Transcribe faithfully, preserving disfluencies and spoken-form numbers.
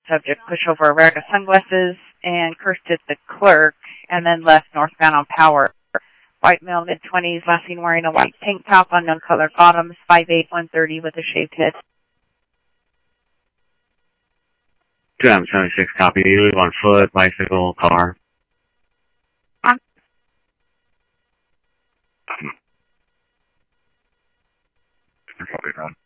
subject push over a rack of sunglasses and cursed at the clerk, and then left northbound on Power. White male, mid-twenties, last seen wearing a white tank top, unknown colored bottoms, five eight, one thirty, with a shaved head. two seventy-six, copy. You leave on foot, bicycle, car. On. Copy, Ron.